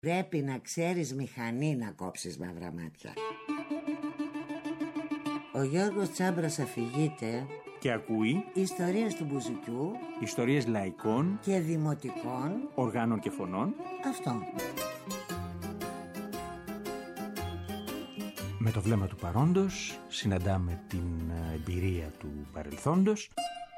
Πρέπει να ξέρεις μηχανή να κόψεις μαύρα μάτια. Ο Γιώργος Τσάμπρας αφηγείται και ακούει ιστορίες του μπουζουκιού, ιστορίες λαϊκών και δημοτικών οργάνων και φωνών. Αυτό. Με το βλέμμα του παρόντος συναντάμε την εμπειρία του παρελθόντος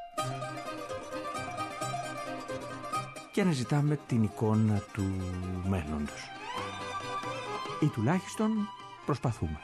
και αναζητάμε την εικόνα του μέλλοντος. Ή τουλάχιστον προσπαθούμε.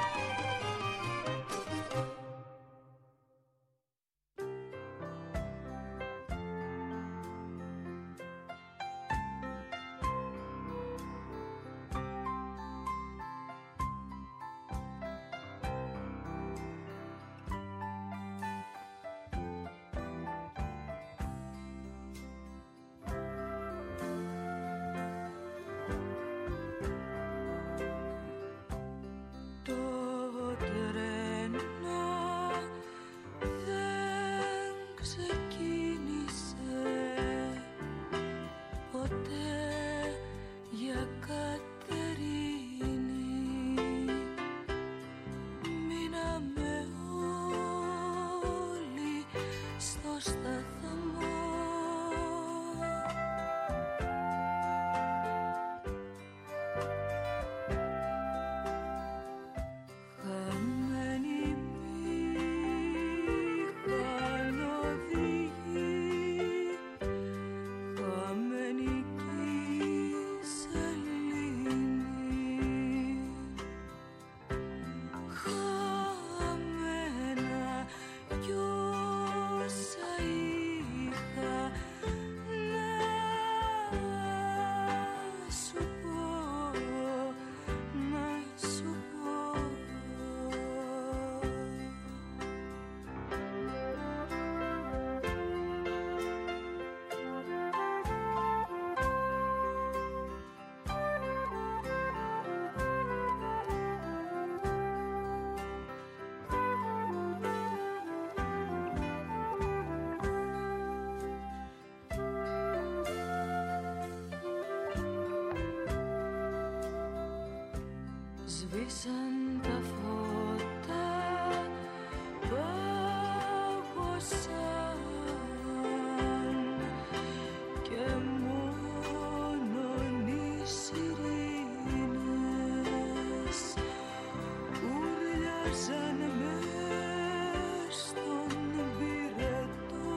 Σβήσαν τα φώτα, πάγωσαν και μόνον οι σιρήνες ουρλιάζαν μες στον πυρετό.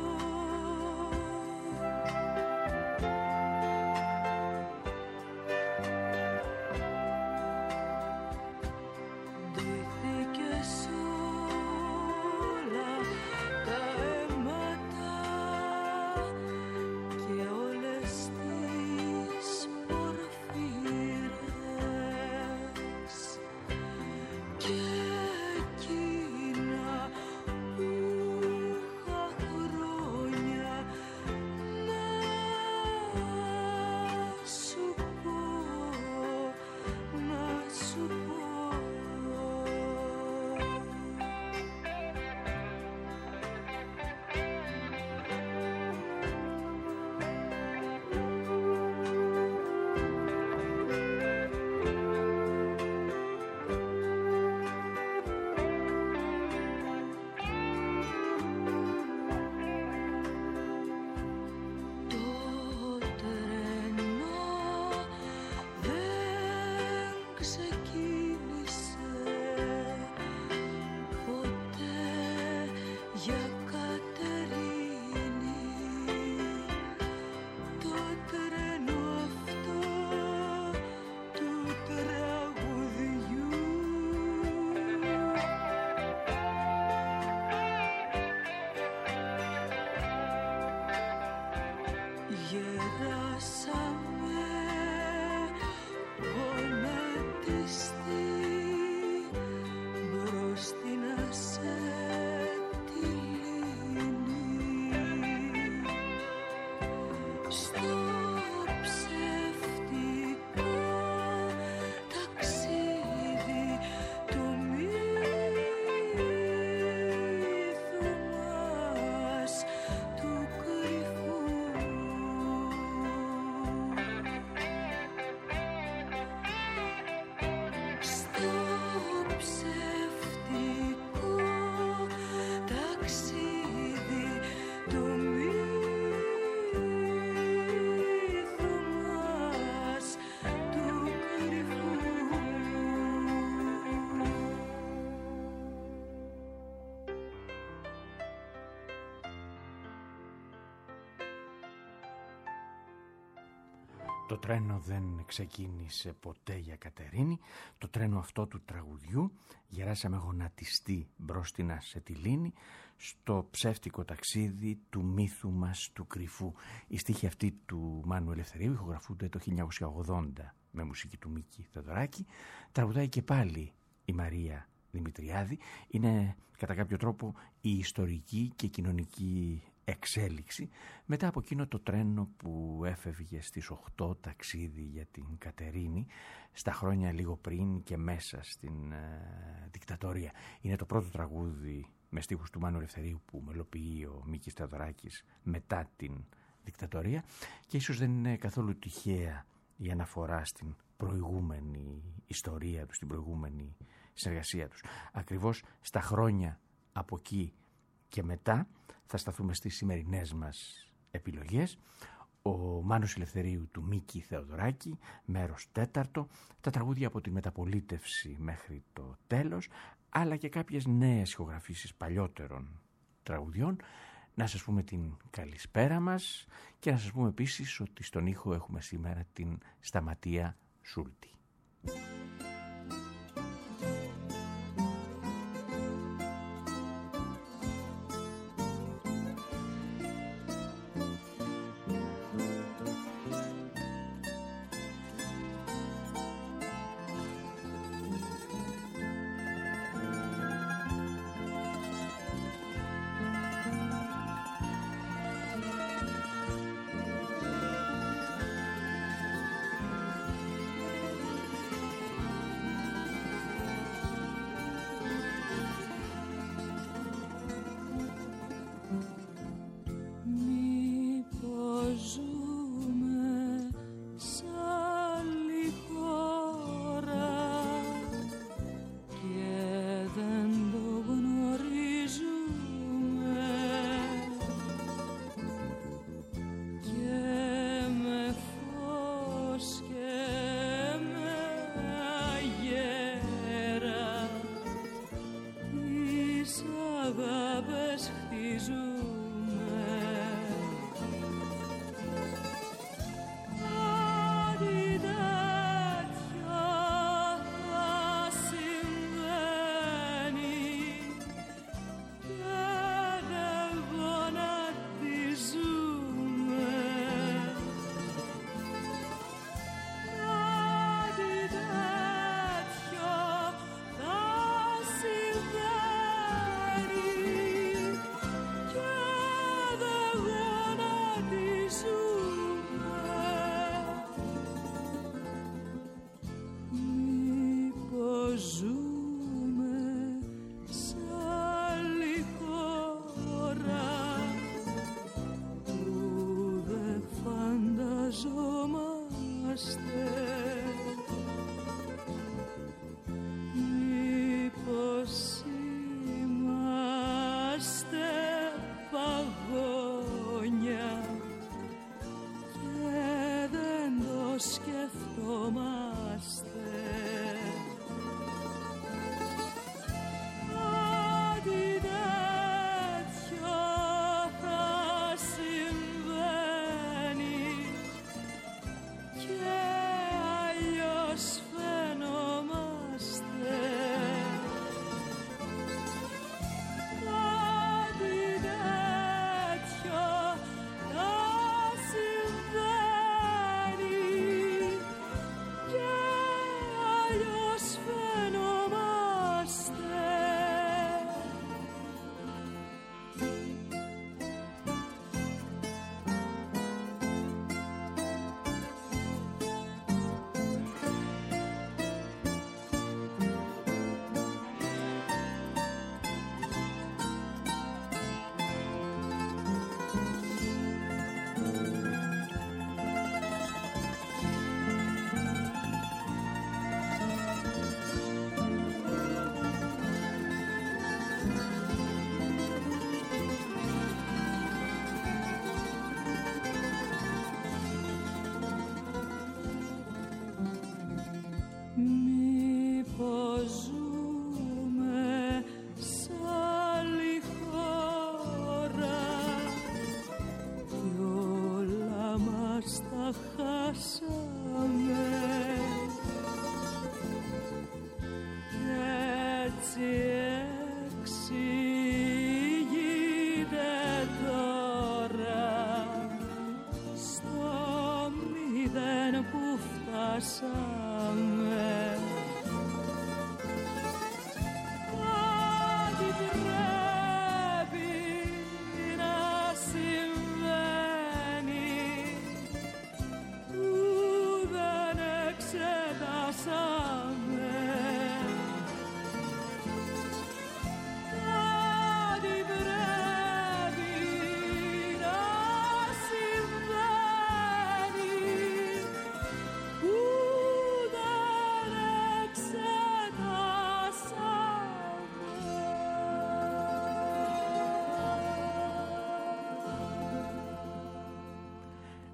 Το τρένο δεν ξεκίνησε ποτέ για Κατερίνη, το τρένο αυτό του τραγουδιού. Γεράσαμε γονατιστή μπροστινά σε τη λίμνη, στο ψεύτικο ταξίδι του μύθου μας του κρυφού. Οι στίχοι αυτοί του Μάνου Ελευθερίου ηχογραφούνται το 1980 με μουσική του Μίκη Θεοδωράκη. Τραγουδάει και πάλι η Μαρία Δημητριάδη. Είναι κατά κάποιο τρόπο η ιστορική και κοινωνική εξέλιξη μετά από εκείνο το τρένο που έφευγε στις 8 ταξίδι για την Κατερίνη στα χρόνια λίγο πριν και μέσα στην δικτατορία. Είναι το πρώτο τραγούδι με στίχους του Μάνου Ελευθερίου που μελοποιεί ο Μίκης Θεοδωράκης μετά την δικτατορία και ίσως δεν είναι καθόλου τυχαία η αναφορά στην προηγούμενη ιστορία τους, στην προηγούμενη συνεργασία τους. Ακριβώς στα χρόνια από εκεί και μετά θα σταθούμε στις σημερινές μας επιλογές. Ο Μάνος Ελευθερίου του Μίκη Θεοδωράκη, μέρος 4, τα τραγούδια από τη μεταπολίτευση μέχρι το τέλος, αλλά και κάποιες νέες ηχογραφήσεις παλιότερων τραγουδιών. Να σας πούμε την καλησπέρα μας και να σας πούμε επίσης ότι στον ήχο έχουμε σήμερα την Σταματία Σούλτη.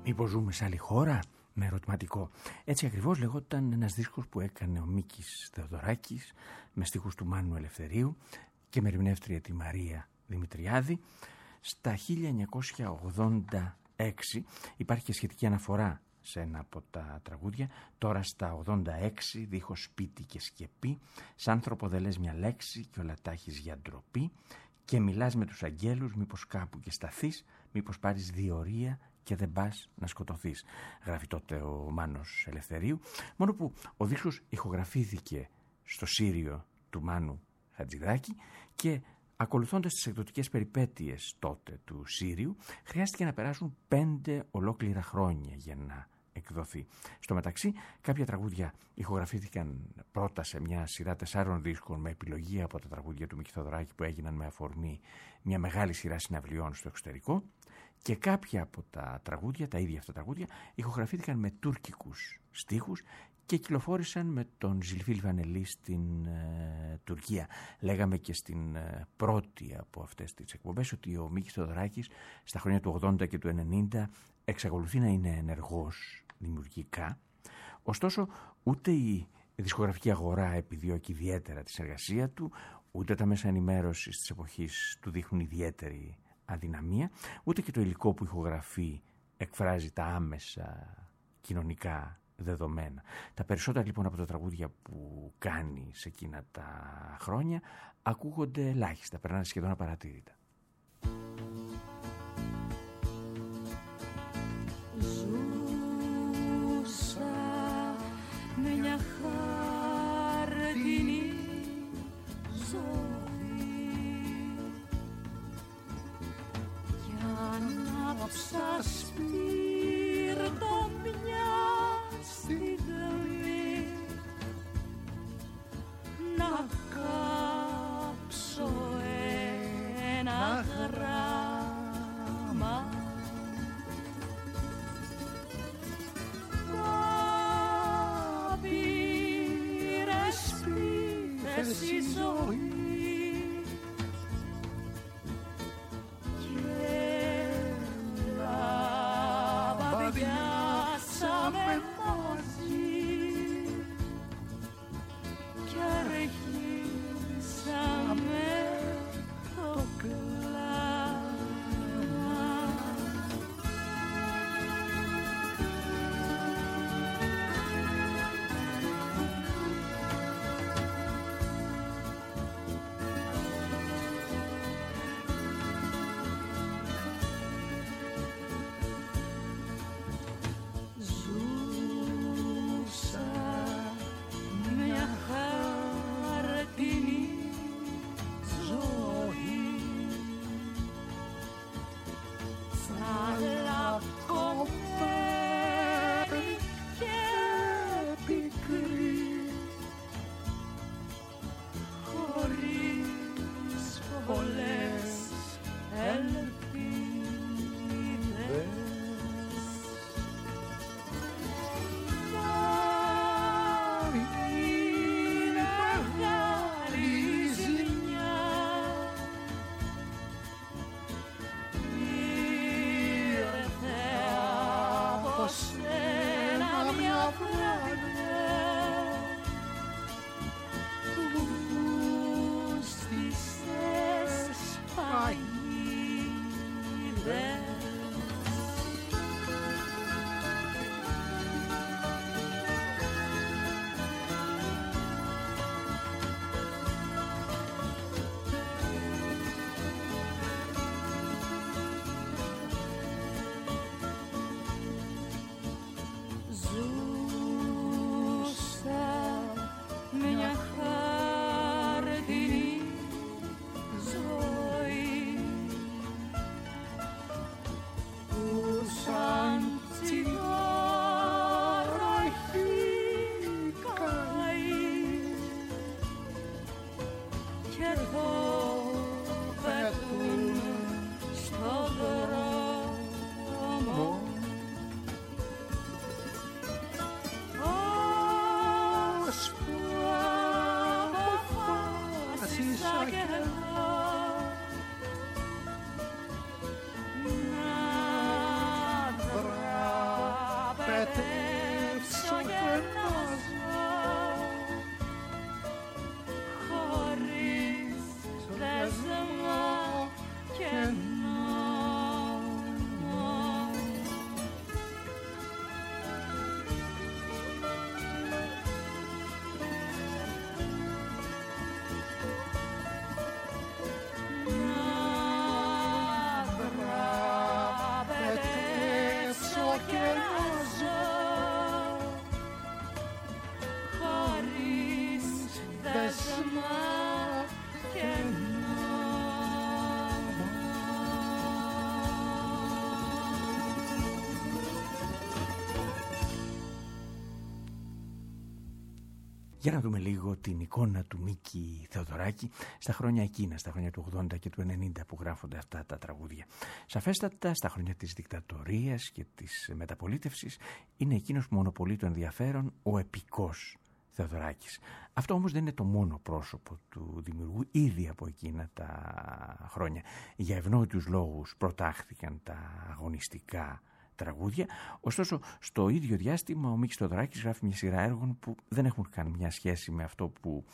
Μήπως ζούμε σε άλλη χώρα? Με ερωτηματικό. Έτσι ακριβώς λεγόταν ένας δίσκος που έκανε ο Μίκης Θεοδωράκης με στίχους του Μάνου Ελευθερίου και με ερμηνεύτρια τη Μαρία Δημητριάδη. Στα 1986 υπάρχει και σχετική αναφορά σε ένα από τα τραγούδια. Τώρα στα 86, δίχως σπίτι και σκεπή, σ' άνθρωπο δεν λες μια λέξη και όλα τα έχεις για ντροπή, και μιλάς με τους αγγέλους, μήπως κάπου και σταθείς, μήπως πάρεις διορία και δεν πας να σκοτωθείς. Γράφει τότε ο Μάνος Ελευθερίου, μόνο που ο δίσκος ηχογραφήθηκε στο Σύριο του Μάνου Χατζηδάκη και ακολουθώντας τις εκδοτικές περιπέτειες τότε του Σύριου, χρειάστηκε να περάσουν 5 ολόκληρα χρόνια για να εκδοθεί. Στο μεταξύ, κάποια τραγούδια ηχογραφήθηκαν πρώτα σε μια σειρά 4 δίσκων με επιλογή από τα τραγούδια του Μίκη Θεοδωράκη που έγιναν με αφορμή μια μεγάλη σειρά συναυλιών στο εξωτερικό, και κάποια από τα τραγούδια, τα ίδια αυτά τραγούδια, ηχογραφήθηκαν με τουρκικούς στίχους και κυκλοφόρησαν με τον Ζιλφίλ Βανελή στην Τουρκία. Λέγαμε και στην πρώτη από αυτές τις εκπομπές ότι ο Μίκης Θεοδωράκης στα χρόνια του 80 και του 90 εξακολουθεί να είναι ενεργός δημιουργικά. Ωστόσο, ούτε η δισκογραφική αγορά επιδιώκει ιδιαίτερα τη συνεργασία του, ούτε τα μέσα ενημέρωσης της εποχής του δείχνουν ιδιαίτερη αδυναμία, ούτε και το υλικό που ηχογραφεί εκφράζει τα άμεσα κοινωνικά δεδομένα. Τα περισσότερα λοιπόν από τα τραγούδια που κάνει σε εκείνα τα χρόνια ακούγονται ελάχιστα, περνάνε σχεδόν απαρατήρητα. Ζούσα με μια χάρτινη ζωή για να ψα σπίρτο μια στιγμή, να κάψω ένα γράμμα. Μα πήρες η ζωή και λαβαδιάσαμε μαζί κι αρχίσαμε το κλάμα. Για να δούμε λίγο την εικόνα του Μίκη Θεοδωράκη στα χρόνια εκείνα, στα χρόνια του 80 και του 90 που γράφονται αυτά τα τραγούδια. Σαφέστατα, στα χρόνια της δικτατορίας και της μεταπολίτευσης είναι εκείνος που μονοπολεί το ενδιαφέρον, ο επικός Θεοδωράκης. Αυτό όμως δεν είναι το μόνο πρόσωπο του δημιουργού. Ήδη από εκείνα τα χρόνια, για ευνόητους λόγους, προτάχθηκαν τα αγωνιστικά τραγούδια. Ωστόσο, στο ίδιο διάστημα ο Μίκης Θεοδωράκης γράφει μια σειρά έργων που δεν έχουν καν μια σχέση με αυτό που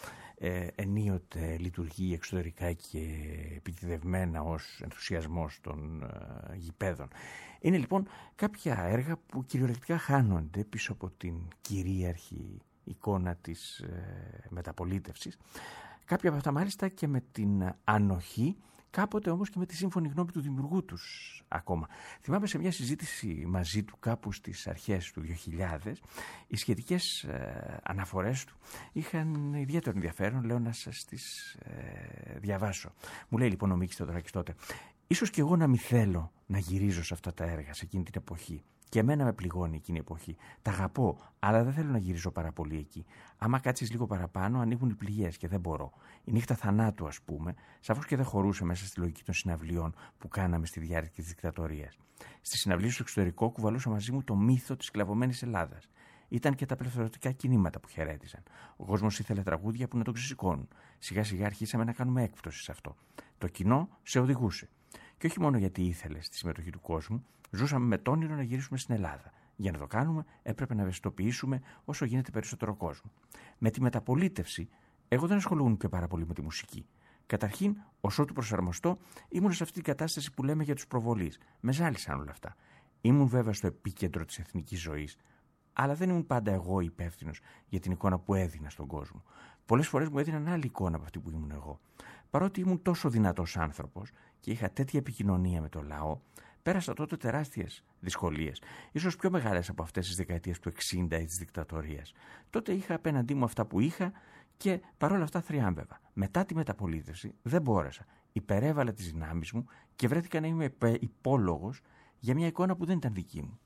ενίοτε λειτουργεί εξωτερικά και επιτιδευμένα ως ενθουσιασμός των γηπέδων. Είναι λοιπόν κάποια έργα που κυριολεκτικά χάνονται πίσω από την κυρίαρχη εικόνα της μεταπολίτευσης. Κάποια από αυτά μάλιστα και με την ανοχή, κάποτε όμως και με τη σύμφωνη γνώμη του δημιουργού τους ακόμα. Θυμάμαι σε μια συζήτηση μαζί του κάπου στις αρχές του 2000, οι σχετικές αναφορές του είχαν ιδιαίτερο ενδιαφέρον, λέω να σας τις διαβάσω. Μου λέει λοιπόν ο Μίκης Θεοδωράκης τότε: «Ίσως και εγώ να μην θέλω να γυρίζω σε αυτά τα έργα, σε εκείνη την εποχή. Και εμένα με πληγώνει εκείνη η εποχή. Τα αγαπώ, αλλά δεν θέλω να γυρίζω πάρα πολύ εκεί. Άμα κάτσεις λίγο παραπάνω, ανοίγουν οι πληγές και δεν μπορώ. Η νύχτα θανάτου, ας πούμε, σαφώς και δεν χωρούσε μέσα στη λογική των συναυλιών που κάναμε στη διάρκεια της δικτατορίας. Στις συναυλίες στο εξωτερικό κουβαλούσα μαζί μου το μύθο της σκλαβωμένης Ελλάδας. Ήταν και τα απελευθερωτικά κινήματα που χαιρέτιζαν. Ο κόσμος ήθελε τραγούδια που να τον ξεσηκώνουν. Σιγά σιγά αρχίσαμε να κάνουμε έκπτωση σε αυτό. Το κοινό σε οδηγούσε. Και όχι μόνο γιατί ήθελε στη συμμετοχή του κόσμου, ζούσαμε με το όνειρο να γυρίσουμε στην Ελλάδα. Για να το κάνουμε, έπρεπε να ευαισθητοποιήσουμε όσο γίνεται περισσότερο κόσμο. Με τη μεταπολίτευση, εγώ δεν ασχολούμαι πιο πάρα πολύ με τη μουσική. Καταρχήν, όσο του προσαρμοστώ, ήμουν σε αυτή την κατάσταση που λέμε για τους προβολείς. Με ζάλισαν όλα αυτά. Ήμουν βέβαια στο επίκεντρο της εθνικής ζωής, αλλά δεν ήμουν πάντα εγώ υπεύθυνος για την εικόνα που έδινα στον κόσμο. Πολλές φορές μου έδιναν άλλη εικόνα από αυτή που ήμουν εγώ. Παρότι ήμουν τόσο δυνατός άνθρωπος και είχα τέτοια επικοινωνία με το λαό, πέρασα τότε τεράστιες δυσκολίες, ίσως πιο μεγάλες από αυτές τις δεκαετίες του 60 ή της δικτατορίας. Τότε είχα απέναντί μου αυτά που είχα και παρόλα αυτά θριάμβευα. Μετά τη μεταπολίτευση δεν μπόρεσα. Υπερέβαλα τις δυνάμεις μου και βρέθηκα να είμαι υπόλογος για μια εικόνα που δεν ήταν δική μου.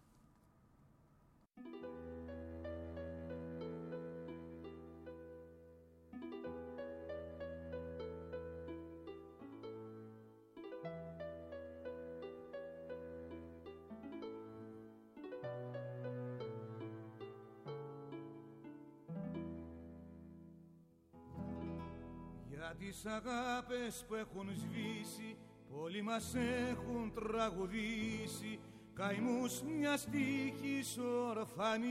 Για τις αγάπες που έχουν σβήσει, πολλοί μας έχουν τραγουδήσει καημούς μιας τύχης ορφανής.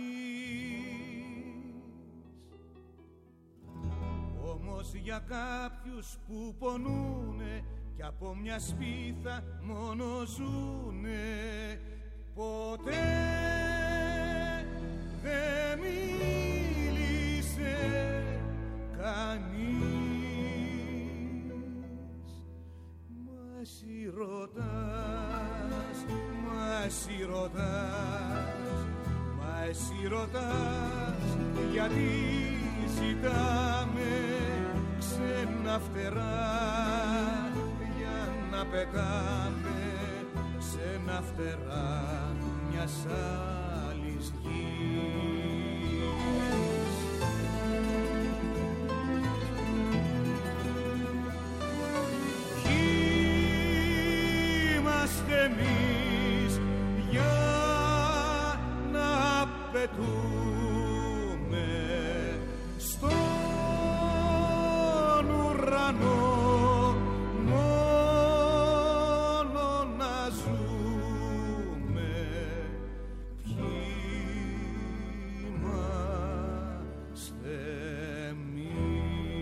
Όμως για κάποιους που πονούνε κι από μια σπίθα μόνο ζουνε, ποτέ δεν μίλησε κανείς. Μα εσύ ρωτάς, γιατί ζητάμε ξένα φτερά για να πετάμε ξένα φτερά μιας άλλης γης. Είμαστε εμείς για να πετούμε στον ουρανό, μόνο να ζούμε. Ποιοι είμαστε εμείς?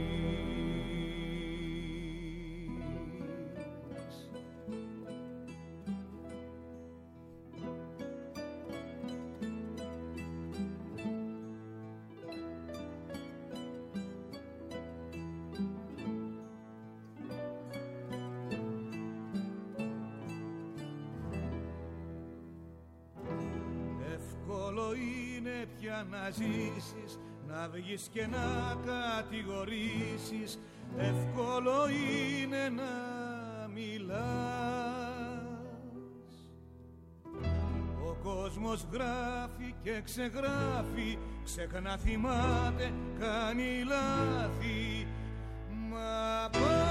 Εύκολο είναι πια να ζήσεις, να βγεις και να κατηγορήσεις. Εύκολο είναι να μιλάς. Ο κόσμος γράφει και ξεγράφει, ξεχνά, θυμάται, κάνει λάθη. Μα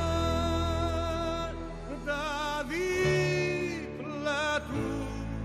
πάντα δίπλα του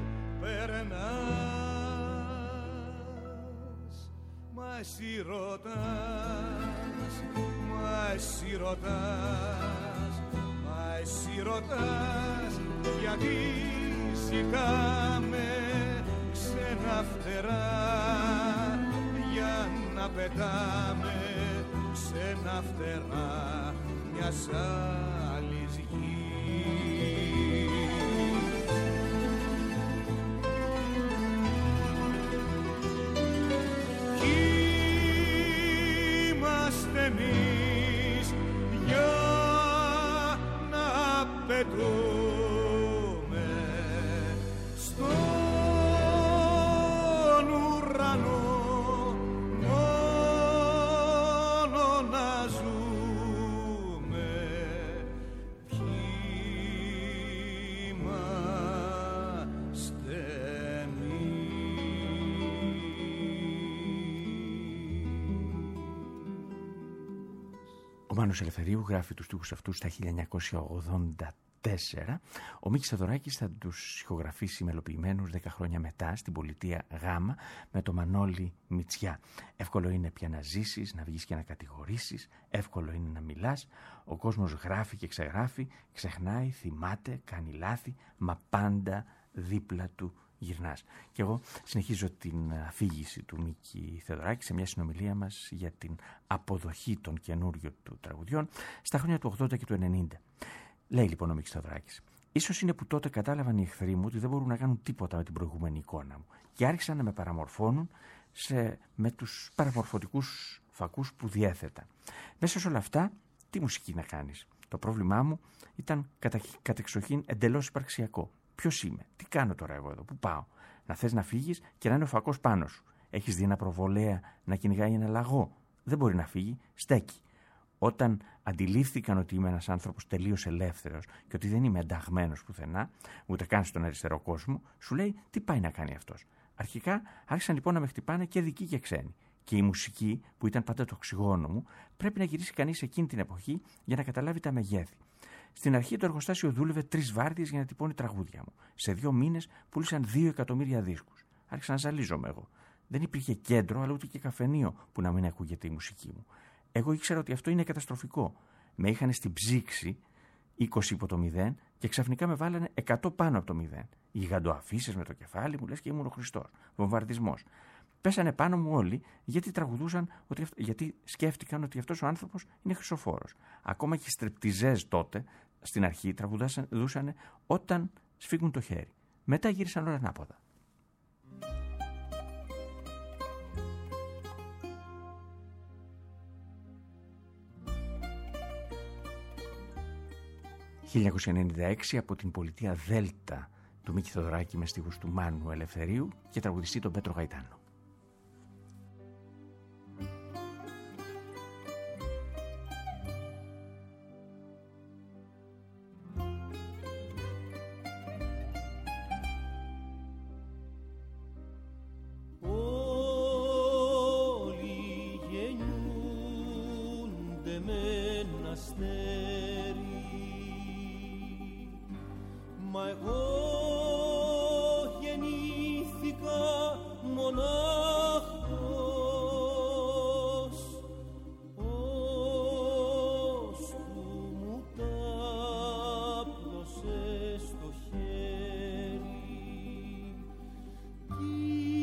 περνάς. Μα εσύ ρωτάς, μα εσύ ρωτάς, μα εσύ ρωτάς, γιατί σηκάμε ξένα φτερά για να πετάμε ξένα φτερά μιας άλλης γης. Κι είμαστε εμείς για να πετούμε στον ουρανό, μόνο να ζούμε. Ποιοι είμαστε εμείς. Ο Μάνος Ελευθερίου γράφει τους στίχους αυτούς στα 1984. Ο Μίκης Θεοδωράκης θα τους ηχογραφήσει μελοποιημένους 10 χρόνια μετά στην πολιτεία Γάμα με το Μανώλη Μητσιά. Εύκολο είναι πια να ζήσεις, να βγεις και να κατηγορήσεις. Εύκολο είναι να μιλάς. Ο κόσμος γράφει και ξεγράφει, ξεχνάει, θυμάται, κάνει λάθη, μα πάντα δίπλα του γυρνάς. Και εγώ συνεχίζω την αφήγηση του Μίκη Θεοδωράκη σε μια συνομιλία μας για την αποδοχή των καινούριων του τραγουδιών στα χρόνια του 80 και του 90. Λέει λοιπόν ο Μίκης Θεοδωράκης: ίσως είναι που τότε κατάλαβαν οι εχθροί μου ότι δεν μπορούν να κάνουν τίποτα με την προηγούμενη εικόνα μου και άρχισαν να με παραμορφώνουν με τους παραμορφωτικούς φακούς που διέθετα. Μέσα σε όλα αυτά, τι μουσική να κάνεις? Το πρόβλημά μου ήταν κατεξοχήν εντελώς υπαρξιακό. Ποιος είμαι, τι κάνω τώρα εγώ εδώ, πού πάω? Να θες να φύγεις και να είναι ο φακός πάνω σου. Έχεις δει ένα προβολέα να κυνηγάει ένα λαγό? Δεν μπορεί να φύγει, στέκει. Όταν αντιλήφθηκαν ότι είμαι ένας άνθρωπος τελείως ελεύθερος και ότι δεν είμαι ενταγμένος πουθενά, ούτε καν στον αριστερό κόσμο, σου λέει τι πάει να κάνει αυτός. Αρχικά άρχισαν λοιπόν να με χτυπάνε και δικοί και ξένοι. Και η μουσική, που ήταν πάντα το οξυγόνο μου, πρέπει να γυρίσει κανείς εκείνη την εποχή για να καταλάβει τα μεγέθη. Στην αρχή το εργοστάσιο δούλευε 3 βάρδιες για να τυπώνει τραγούδια μου. Σε 2 μήνες πούλησαν 2 εκατομμύρια δίσκους. Άρχισα να ζαλίζομαι εγώ. Δεν υπήρχε κέντρο, αλλά ούτε και καφενείο που να μην ακούγεται η μουσική μου. Εγώ ήξερα ότι αυτό είναι καταστροφικό. Με είχαν στην ψήξη 20 υπό το 0 και ξαφνικά με βάλανε 100 πάνω από το 0. Οι γιγαντοαφίσες με το κεφάλι μου, λες και ήμουν ο Χριστός. Βομβαρδισμός. Πέσανε πάνω μου όλοι γιατί σκέφτηκαν ότι αυτός ο άνθρωπος είναι Χριστοφόρος. Ακόμα και οι στρεπτιζές τότε, στην αρχή, τραγουδούσαν όταν σφίγγουν το χέρι. Μετά γύρισαν όλα ανάποδα. «1996» από την πολιτεία Δέλτα του Μίκη Θεοδωράκη με στίχους του Μάνου Ελευθερίου και τραγουδιστή τον Πέτρο Γαϊτάνο. Όλοι γεννιούνται με ένα αστέρι, μα εγώ γεννήθηκα μονάχος, ως που μου τάπλωσε στο χέρι κι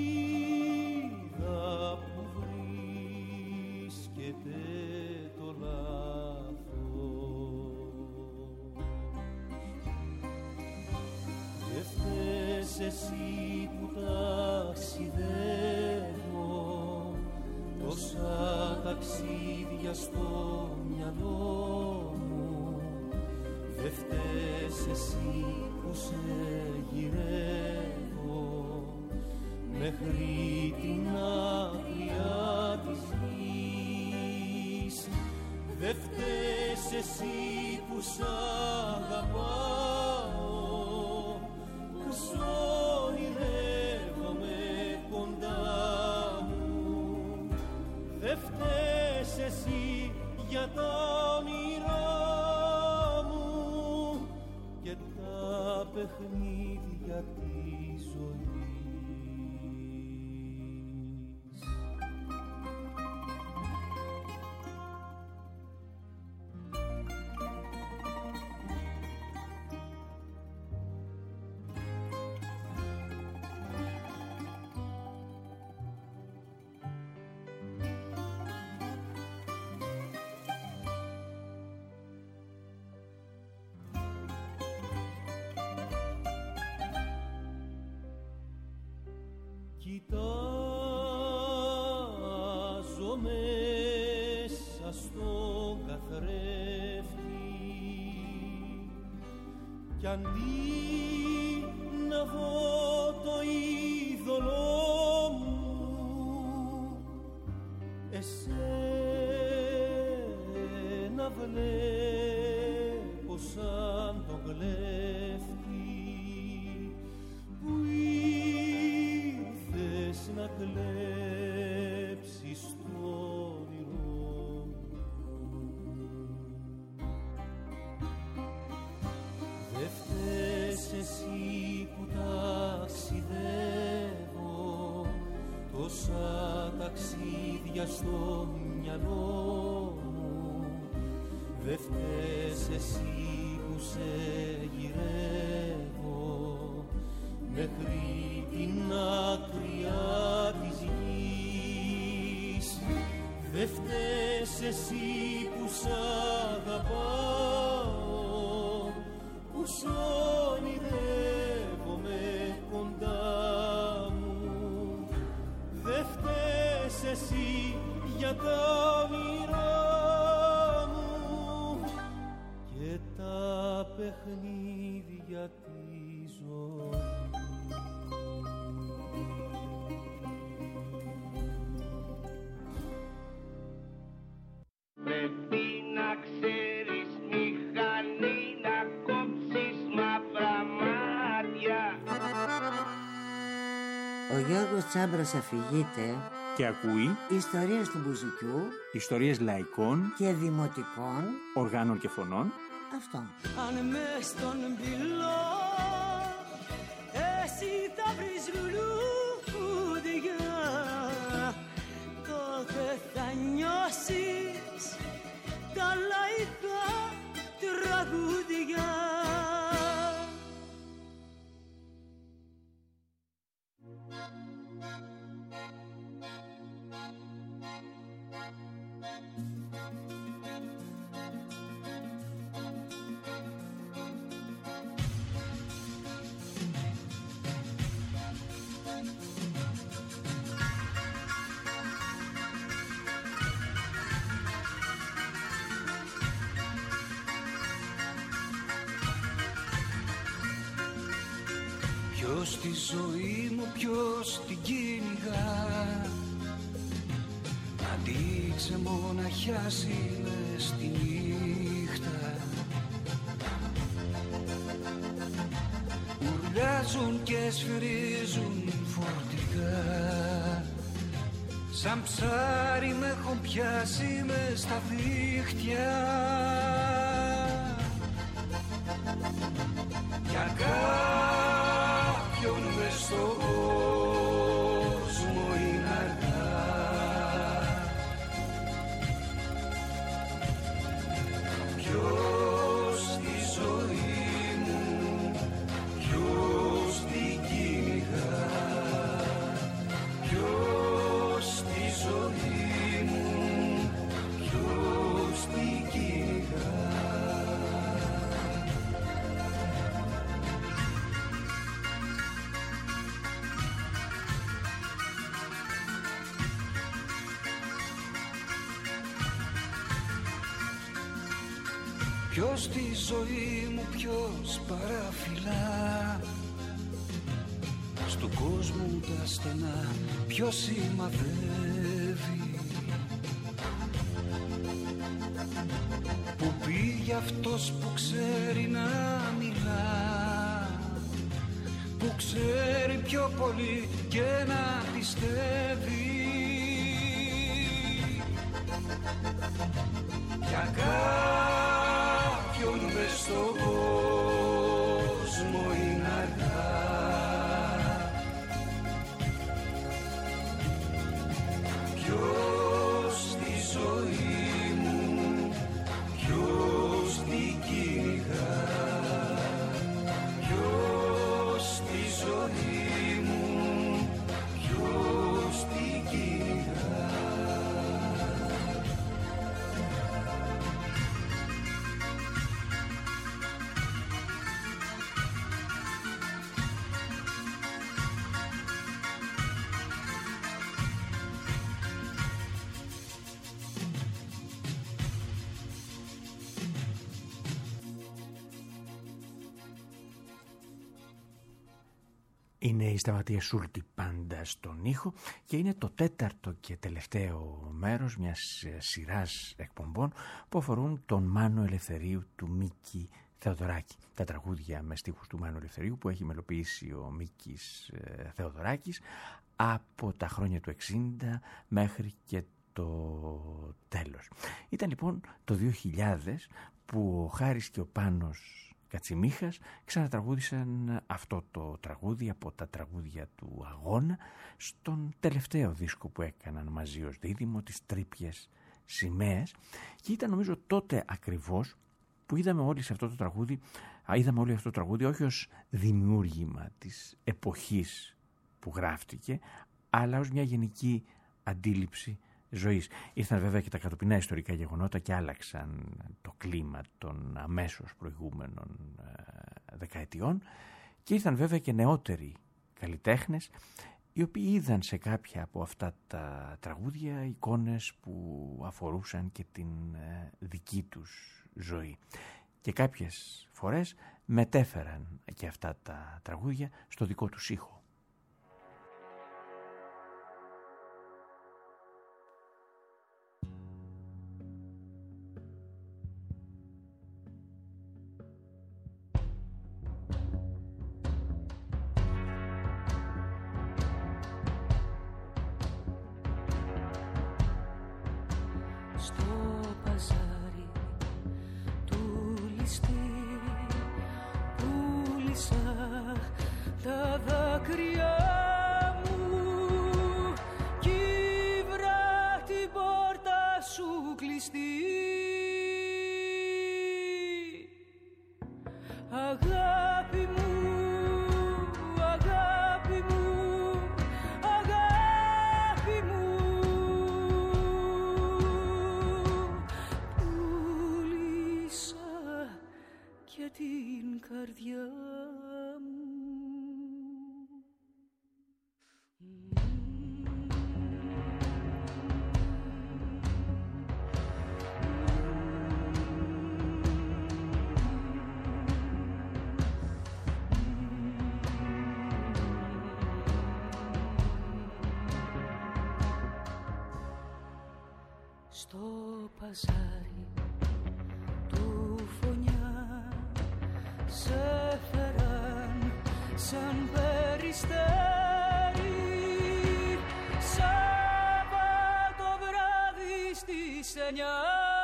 είδα που βρίσκεται το λάθος. Δεν φταίς εσύ που ταξιδεύω, τόσα ταξίδια στο μυαλό μου. Δεν φταίς εσύ που σε γυρεύω μέχρι την άκρια της γης. Δεν φταίς εσύ που σ' αγαπάω, που σ' ονειρεύω Δε φταίς εσύ για τα όνειρά μου και τα παιχνίδια της ζωής. Κοιτάζω μέσα στον καθρέφτη κι αντί να δω το είδωλό μου, εσένα βλέπω σαν τον κλέφτη που να κλέψεις το όνειρό μου. Δε φταίς εσύ που ταξιδεύω τόσα ταξίδια στο μυαλό μου. Δε φταίς εσύ που σε γυρεύω μέχρι την άκρια της γης. Δε φταίς εσύ που σ' αγαπάω, που σ' ονειρεύομαι κοντά μου. Δε φταίς εσύ για τα όνειρά μου και τα παιχνίδια της ζωής. Πρέπει να ξέρεις μηχανή να κόψεις μαύρα μάτια. Ο Γιώργος Τσάμπρος αφηγείται Και ακούει ιστορίες του μπουζουκιού, ιστορίες λαϊκών και δημοτικών οργάνων και φωνών. Αυτό. Αν μες στον πυλό εσύ θα βρεις λουλούδια, τότε θα νιώσεις τα λαϊκά τραγούδια. Ποιος τη ζωή μου, ποιος την κυνηγά, αντίξε μοναχιάσει μες στη νύχτα. Ουρλιάζουν και σφυρίζουν φορτηγά, σαν ψάρι με έχουν πιάσει μες στα δίχτυα. Για κάποιον μες στον κόσμο είναι αργά. Ποιος τη ζωή μου, ποιος την κυνηγά, ποιος τη ζωή μου, ποιος την κυνηγά. Ποιος τη ζωή μου, ποιος παραφυλά, στου κόσμου τα στενά ποιος σημαδεύει. Που πήγε αυτός που ξέρει να μιλά, που ξέρει πιο πολύ και να πιστεύει. Είναι η Σταματία Σούλτη πάντα στον ήχο και είναι το τέταρτο και τελευταίο μέρος μιας σειράς εκπομπών που αφορούν τον Μάνο Ελευθερίου του Μίκη Θεοδωράκη. Τα τραγούδια με στίχους του Μάνου Ελευθερίου που έχει μελοποιήσει ο Μίκης Θεοδωράκης από τα χρόνια του 60 μέχρι και το τέλος. Ήταν λοιπόν το 2000 που ο Χάρης και ο Πάνος Κατσιμίχας ξανατραγούδισαν αυτό το τραγούδι από τα τραγούδια του Αγώνα στον τελευταίο δίσκο που έκαναν μαζί ως δίδυμο, τις Τρίπιες Σημαίες, και ήταν νομίζω τότε ακριβώς που είδαμε όλοι αυτό το τραγούδι όχι ως δημιούργημα της εποχής που γράφτηκε, αλλά ως μια γενική αντίληψη ζωής. Ήρθαν βέβαια και τα κατοπινά ιστορικά γεγονότα και άλλαξαν το κλίμα των αμέσως προηγούμενων δεκαετιών, και ήρθαν βέβαια και νεότεροι καλλιτέχνες οι οποίοι είδαν σε κάποια από αυτά τα τραγούδια εικόνες που αφορούσαν και την δική τους ζωή, και κάποιες φορές μετέφεραν και αυτά τα τραγούδια στο δικό τους ήχο. Στο παζάρι του φωνιά σε φέραν σαν περιστέρι, Σάββατο βράδυ στις 9,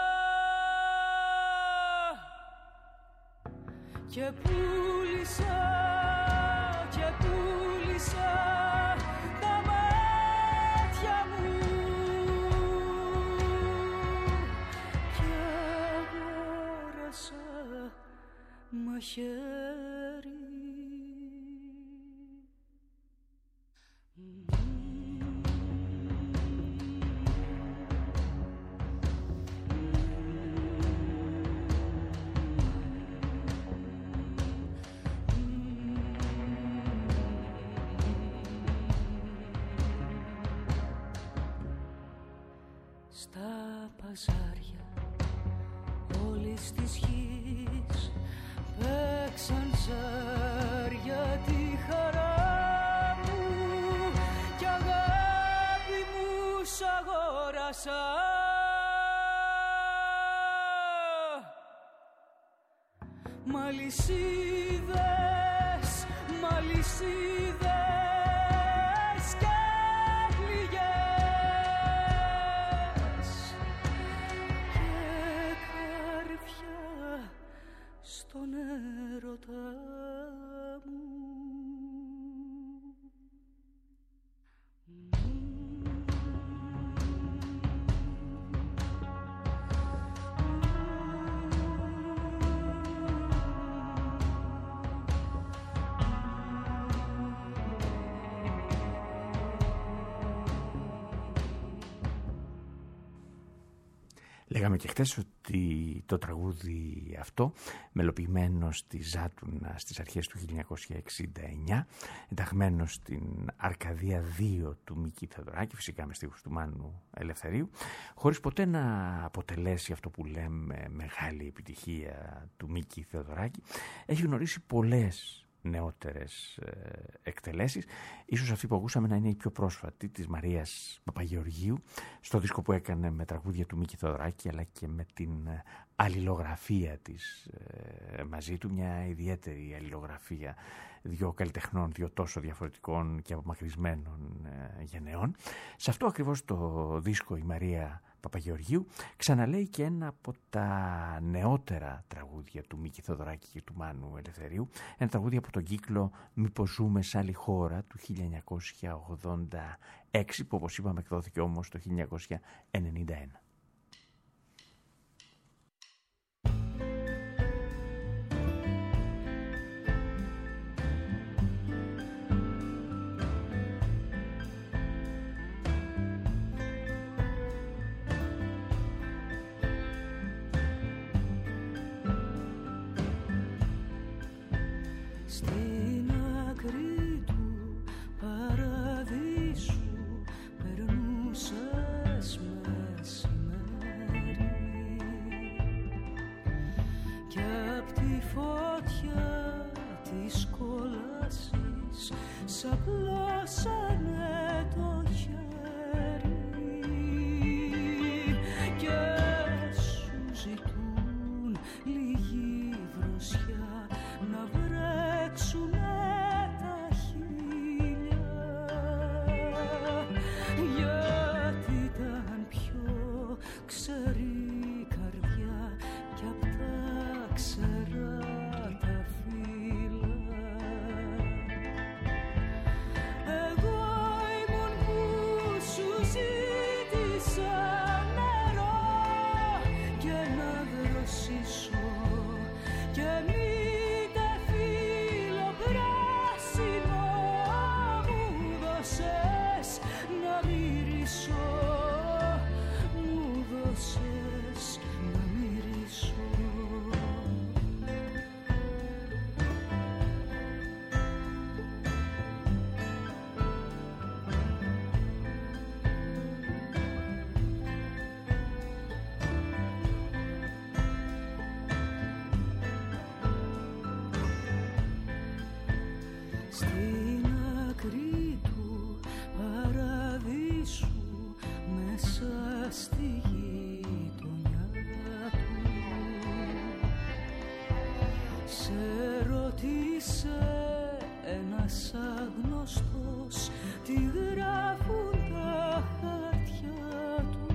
και πούλησα τα μάτια μου και αγόρασα μαχαίρι. Στα παζάρια όλης της γης παίξαν ζάρια τη χαρά μου κι αγάπη μου σ' αγόρασα. Μαλισίδες, μαλισίδες και στον έρωτα μου. Λέγαμε και χθες ότι το τραγούδι αυτό, μελοποιημένο στη Ζάτουνα στις αρχές του 1969, ενταγμένο στην Αρκαδία 2 του Μίκη Θεοδωράκη, φυσικά με στίχους του Μάνου Ελευθερίου, χωρίς ποτέ να αποτελέσει αυτό που λέμε μεγάλη επιτυχία του Μίκη Θεοδωράκη, έχει γνωρίσει πολλές νεότερες εκτελέσεις. Ίσως αυτή που ακούσαμε να είναι η πιο πρόσφατη, της Μαρίας Παπαγεωργίου, στο δίσκο που έκανε με τραγούδια του Μίκη Θεοδωράκη, αλλά και με την αλληλογραφία της μαζί του, μια ιδιαίτερη αλληλογραφία δύο καλλιτεχνών, δύο τόσο διαφορετικών και απομακρυσμένων γενεών. Σε αυτό ακριβώς το δίσκο η Μαρία Παπαγεωργίου ξαναλέει και ένα από τα νεότερα τραγούδια του Μίκη Θεοδωράκη και του Μάνου Ελευθερίου, ένα τραγούδι από τον κύκλο «Μήπως ζούμε σε άλλη χώρα» του 1986, που όπως είπαμε εκδόθηκε όμως το 1991. Στην άκρη του παραδείσου περνούσες μεσημέρι κι απ' τη φωτιά της κόλασης σ' απλώσανε το χέρι και σου ζητούν λίγη βροσιά να βρέξουνε τα χείλια, γιατί ήταν πιο ξερή καρδιά κι απ' τα ξερά τα φύλλα. Εγώ ήμουν που σου ζήτησα νερό και να δροσίσω και στην άκρη του παραδείσου μέσα στη γειτονιά του σε ρώτησε ένας άγνωστος τι γράφουν τα χαρτιά του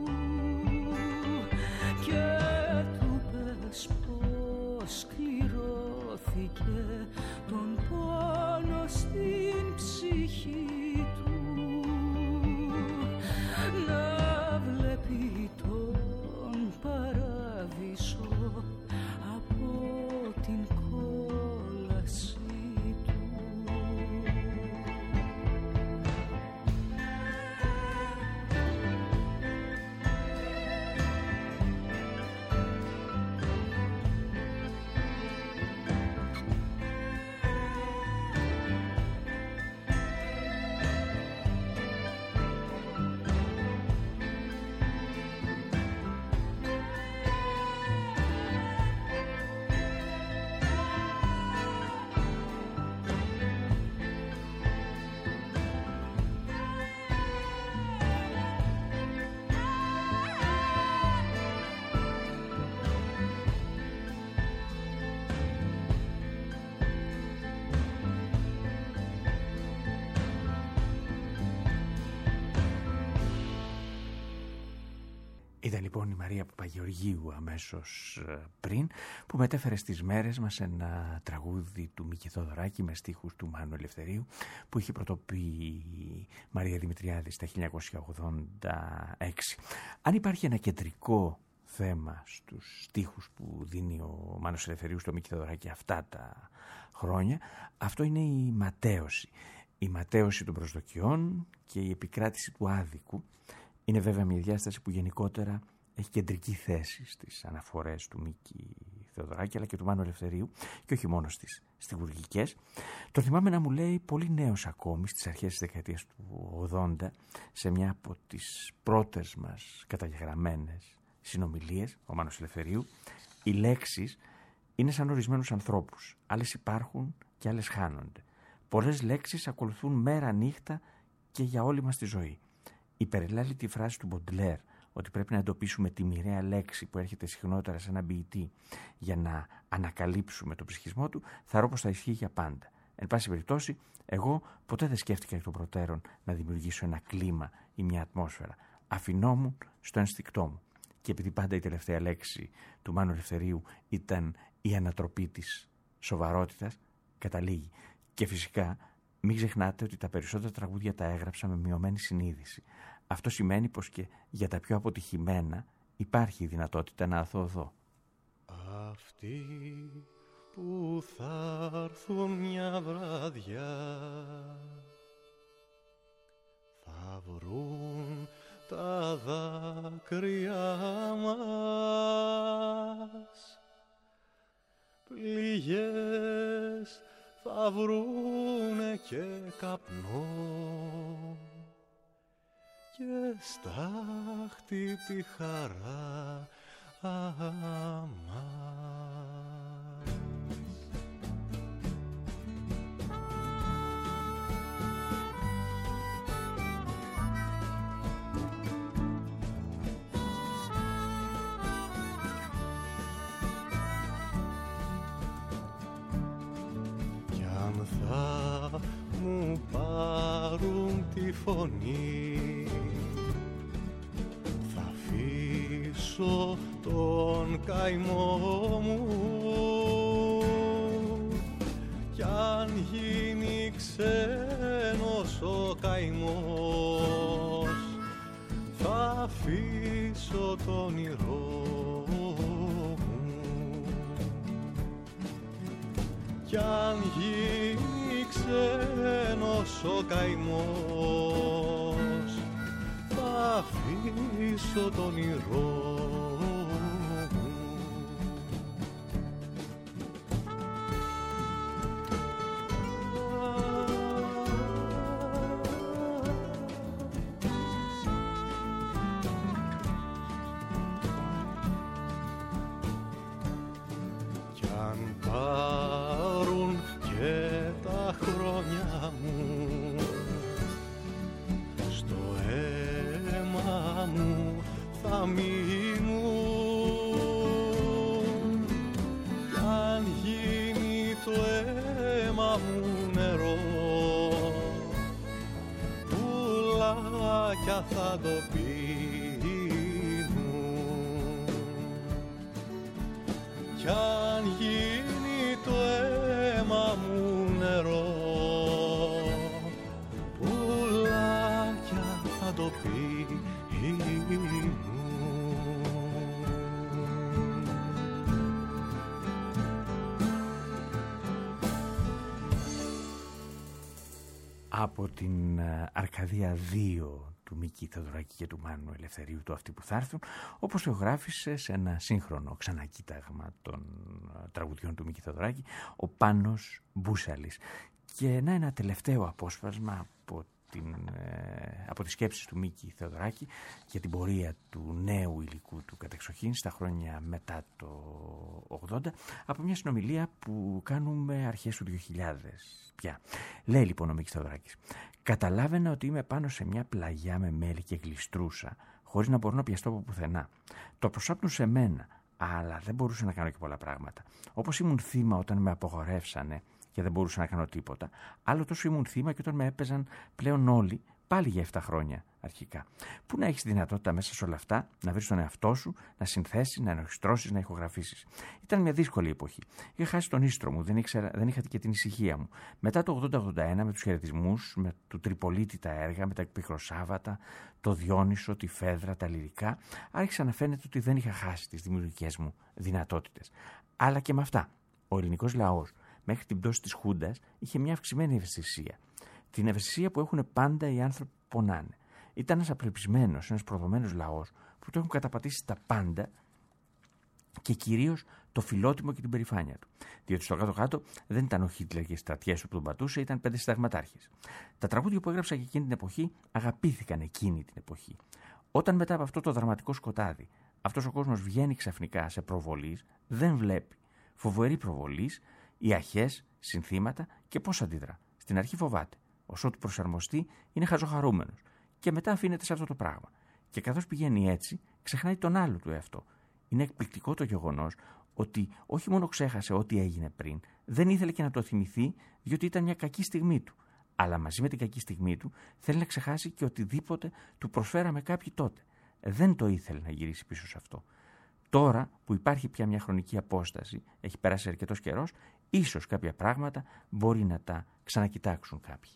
και του πες πως σκληρώθηκε τον πόνο στην ψυχή του να βλέπει τον παράδεισο από την κόλαση του. Ήταν λοιπόν η Μαρία Παπαγεωργίου αμέσως πριν, που μετέφερε στις μέρες μας ένα τραγούδι του Μίκη Θεοδωράκη με στίχους του Μάνου Ελευθερίου, που είχε πρωτοπεί η Μαρία Δημητριάδη στα 1986. Αν υπάρχει ένα κεντρικό θέμα στους στίχους που δίνει ο Μάνος Ελευθερίου στο Μίκη Θεοδωράκη αυτά τα χρόνια, αυτό είναι η ματέωση. Η ματέωση των προσδοκιών και η επικράτηση του άδικου. Είναι βέβαια μια διάσταση που γενικότερα έχει κεντρική θέση στις αναφορές του Μίκη Θεοδωράκη αλλά και του Μάνου Ελευθερίου και όχι μόνο στις στιγουργικές. Το θυμάμαι να μου λέει πολύ νέος ακόμη στις αρχές της δεκαετίας του 80 σε μια από τις πρώτες μας καταγεγραμμένες συνομιλίες, ο Μάνος Ελευθερίου, οι λέξεις είναι σαν ορισμένους ανθρώπους. Άλλες υπάρχουν, και άλλες χάνονται. Πολλές λέξεις ακολουθούν μέρα νύχτα και για όλη μας τη ζωή. Η περιλάλητη φράση του Μποντλέρ ότι πρέπει να εντοπίσουμε τη μοιραία λέξη που έρχεται συχνότερα σε έναν ποιητή για να ανακαλύψουμε τον ψυχισμό του, θεωρώ πως θα ισχύει για πάντα. Εν πάση περιπτώσει, εγώ ποτέ δεν σκέφτηκα εκ των προτέρων να δημιουργήσω ένα κλίμα ή μια ατμόσφαιρα. Αφινόμουν στο ένστικτό μου. Και επειδή πάντα η τελευταία λέξη του Μάνου Ελευθερίου ήταν η ανατροπή της σοβαρότητας, καταλήγει. Και φυσικά μην ξεχνάτε ότι τα περισσότερα τραγούδια τα έγραψα με μειωμένη συνείδηση. Αυτό σημαίνει πως και για τα πιο αποτυχημένα υπάρχει η δυνατότητα να αθωωωθώ. Αυτοί που θα έρθουν μια βράδια θα βρουν τα δάκρυα μας, πληγές θα βρουνε και καπνό και στάχτη τη χαρά μας. Κι αν θα μου πάρουν τη φωνή, θα αφήσω τον καημό μου, κι αν γίνει ξένος ο καημός, θα αφήσω τον όνειρό μου, κι αν γίνει ξένος ο καημός, θα αφήσω τον όνειρό μου. Κι αν πάρουν και τα χρόνια μου, στο αίμα μου θα μείνουν, κι αν γίνει το αίμα μου νερό, πουλάκια θα το πίνουν, κι αν γίνει το αίμα μου νερό, πουλάκια θα το πίνουν. Από την Αρκαδία 2 του Μίκη Θεοδωράκη και του Μάνου Ελευθερίου, του Αυτοί που θα έρθουν, όπως το γράφησε σε ένα σύγχρονο ξανακοίταγμα των τραγουδιών του Μίκη Θεοδωράκη, ο Πάνος Μπούσαλης. Και ένα τελευταίο απόσπασμα από τις σκέψεις του Μίκη Θεοδωράκη για την πορεία του νέου υλικού του κατεξοχήν στα χρόνια μετά το 80, από μια συνομιλία που κάνουμε αρχές του 2000 πια. Λέει λοιπόν ο Μίκης Θεοδωράκης: «Καταλάβαινα ότι είμαι πάνω σε μια πλαγιά με μέλι και γλιστρούσα, χωρίς να μπορώ να πιαστώ από πουθενά. Το προσάπνουσε εμένα, αλλά δεν μπορούσα να κάνω και πολλά πράγματα. Όπως ήμουν θύμα όταν με απογορεύσανε και δεν μπορούσα να κάνω τίποτα, άλλο τόσο ήμουν θύμα και όταν με έπαιζαν πλέον όλοι, πάλι για 7 χρόνια αρχικά. Πού να έχεις δυνατότητα μέσα σε όλα αυτά να βρεις τον εαυτό σου, να συνθέσεις, να ενορχιστρώσεις, να ηχογραφήσεις. Ήταν μια δύσκολη εποχή. Είχα χάσει τον ίστρο μου, δεν είχα και την ησυχία μου. Μετά το 80-81, με τους χαιρετισμούς, με του Τριπολίτη τα έργα, με τα Πικροσάββατα, το Διόνυσο, τη Φέδρα, τα λυρικά, άρχισα να φαίνεται ότι δεν είχα χάσει τις δημιουργικές μου δυνατότητες. Αλλά και με αυτά, ο ελληνικός λαός μέχρι την πτώση της Χούντας είχε μια αυξημένη ευαισθησία. Την ευαισθησία που έχουν πάντα οι άνθρωποι που πονάνε. Ήταν ένας απελπισμένος, ένας προδομένος λαός που το έχουν καταπατήσει τα πάντα και κυρίως το φιλότιμο και την περηφάνεια του. Διότι στο κάτω-κάτω δεν ήταν ο Χίτλερ και οι στρατιές του που τον πατούσε, ήταν 5 συνταγματάρχες. Τα τραγούδια που έγραψα και εκείνη την εποχή αγαπήθηκαν εκείνη την εποχή. Όταν μετά από αυτό το δραματικό σκοτάδι αυτός ο κόσμος βγαίνει ξαφνικά σε προβολής, δεν βλέπει. Φοβερή προβολής, οι αχές συνθήματα και πώς αντιδρά. Στην αρχή φοβάται. Όσο του προσαρμοστεί, είναι χαζοχαρούμενος. Και μετά αφήνεται σε αυτό το πράγμα. Και καθώς πηγαίνει έτσι, ξεχνάει τον άλλο του εαυτό. Είναι εκπληκτικό το γεγονός ότι όχι μόνο ξέχασε ό,τι έγινε πριν, δεν ήθελε και να το θυμηθεί, διότι ήταν μια κακή στιγμή του. Αλλά μαζί με την κακή στιγμή του θέλει να ξεχάσει και οτιδήποτε του προσφέραμε κάποιοι τότε. Δεν το ήθελε να γυρίσει πίσω σε αυτό. Τώρα που υπάρχει πια μια χρονική απόσταση, έχει περάσει αρκετός καιρός, ίσως κάποια πράγματα μπορεί να τα ξανακοιτάξουν κάποιοι.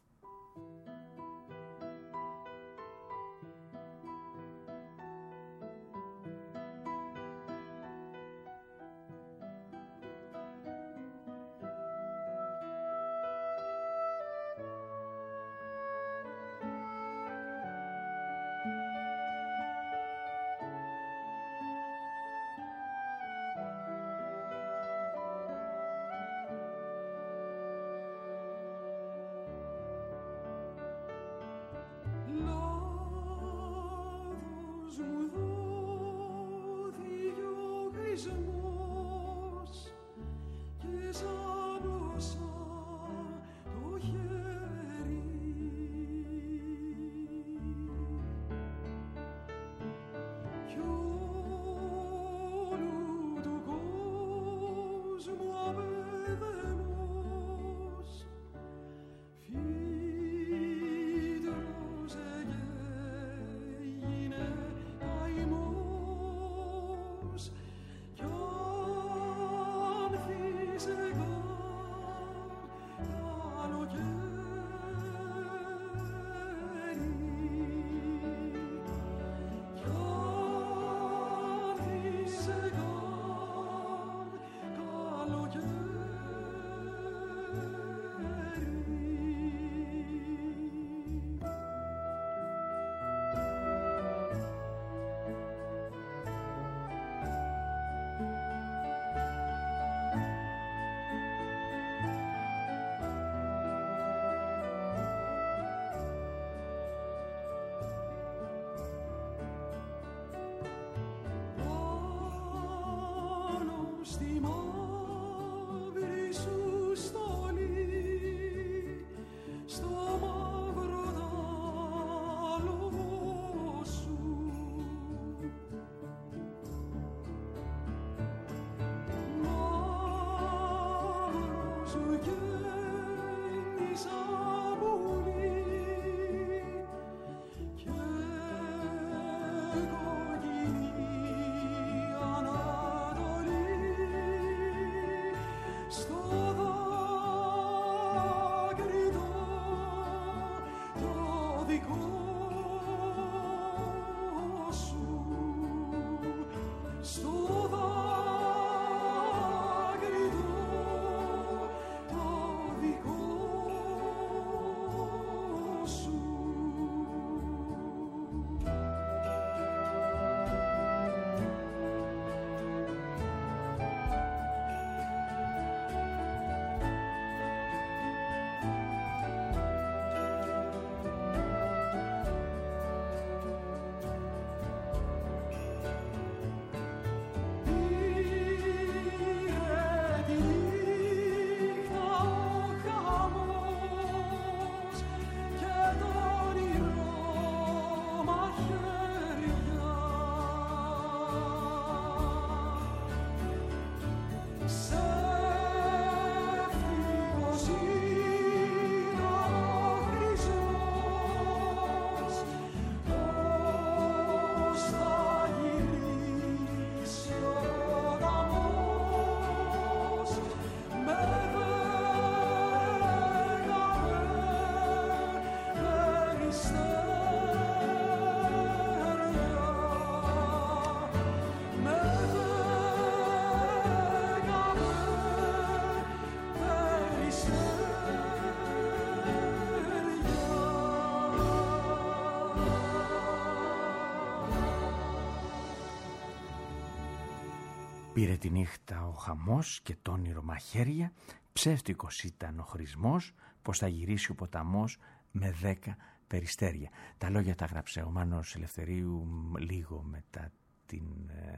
Πήρε τη νύχτα ο χαμός και το όνειρο μαχαίρια, ψεύτικος ήταν ο χρησμός, πως θα γυρίσει ο ποταμός με 10 περιστέρια. Τα λόγια τα γράψε ο Μάνος Ελευθερίου λίγο μετά την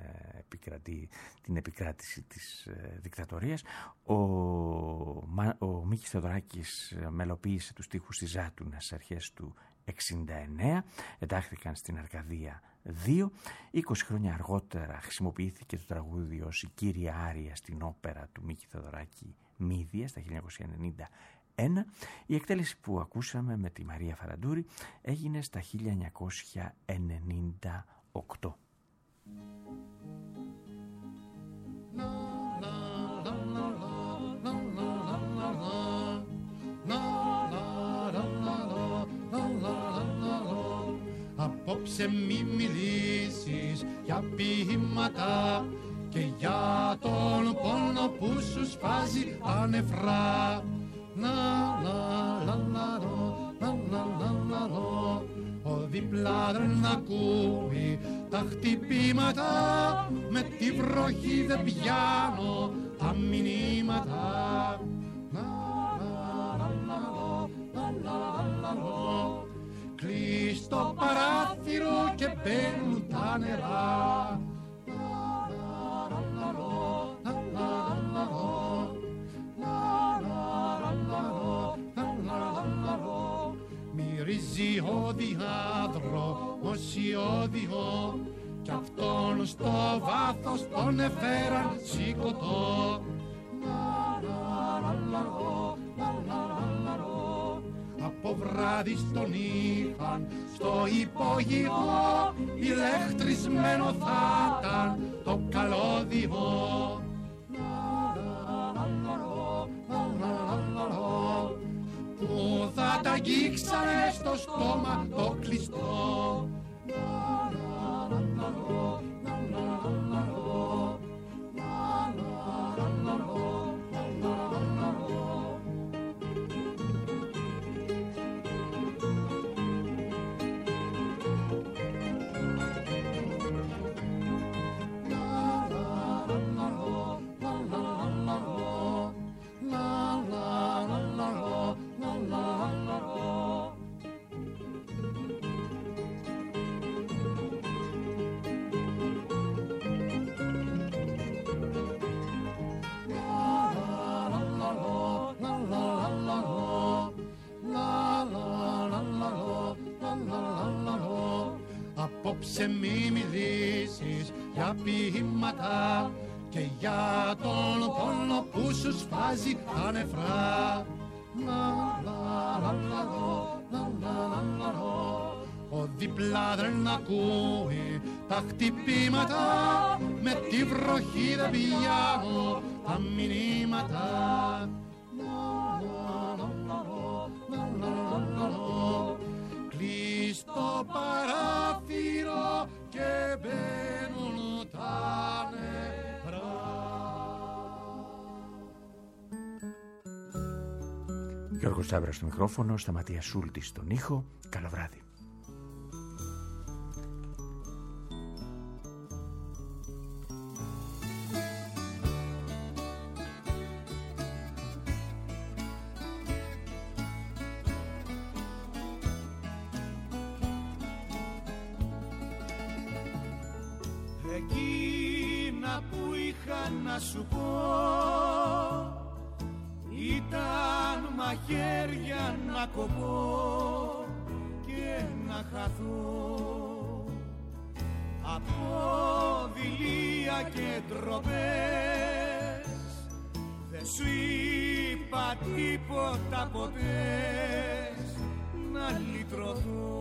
την επικράτηση της δικτατορίας. Ο Μίκης Θεοδωράκης μελοποίησε τους στίχους της Ζάτουνα στις αρχές του 69, εντάχθηκαν στην Αρκαδία 2. 20 χρόνια αργότερα χρησιμοποιήθηκε το τραγούδι ως η κύρια άρια στην όπερα του Μίκη Θεοδωράκη Μύδια στα 1991. Η εκτέλεση που ακούσαμε με τη Μαρία Φαραντούρη έγινε στα 1998. Απόψε μη μιλήσεις για ποίηματα και για τον πόνο που σου σπάζει τα νεφρά. Ο δίπλα δεν ακούει τα χτυπήματα, με τη βροχή δεν πιάνω τα μηνύματα. Κλείς το παράθυρο και μπαίνουν τα νερά. Μυρίζει ο διάδρομος ιώδιο κι αυτόν στο βάθος τον εφέραν σηκωτό. Από βράδυ στον είχαν στο υπόγειο, ηλεκτρισμένο θα ήταν το καλώδιο. Που θα τα αγγίξανε στο στόμα το κλειστό. Απόψε μη μιλήσεις για ποίηματα και για τον πόνο που σου σπάζει τα νεφρά. Ο δίπλα δεν ακούει τα χτυπήματα, με τη βροχή δεν πιάνω τα μηνύματα. Κλείς το παράθυρο και μπαίνουν τα νερά. Γιώργος Τσάμπρας στο μικρόφωνο, Σταματία Σούλτη στον ήχο. Καλό βράδυ. Εκείνα που είχα να σου πω ήταν μαχαίρια να κοπώ και να χαθώ. Από δειλία και ντροπές δεν σου είπα τίποτα ποτέ να λυτρωθώ.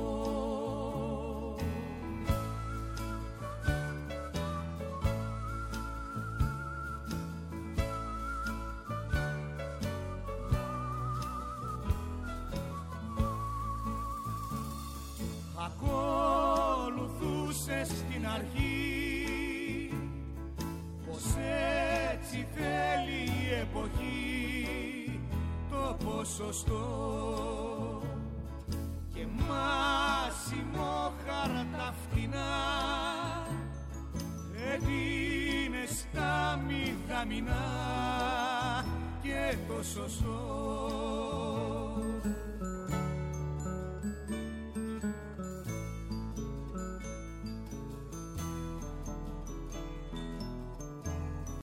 Ακολουθούσες στην αρχή πως έτσι θέλει η εποχή, το ποσοστό και μάσιμο χαρτά φτηνά έδινες τα μηδαμινά και το σωστό.